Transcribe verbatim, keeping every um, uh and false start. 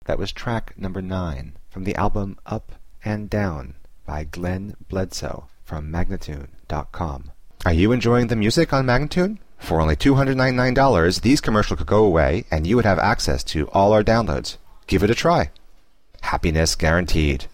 That was track number nine from the album Up and Down by Glenn Bledsoe from Magnatune dot com. Are you enjoying the music on Magnatune? For only two hundred ninety-nine dollars, these commercials could go away and you would have access to all our downloads. Give it a try. Happiness guaranteed.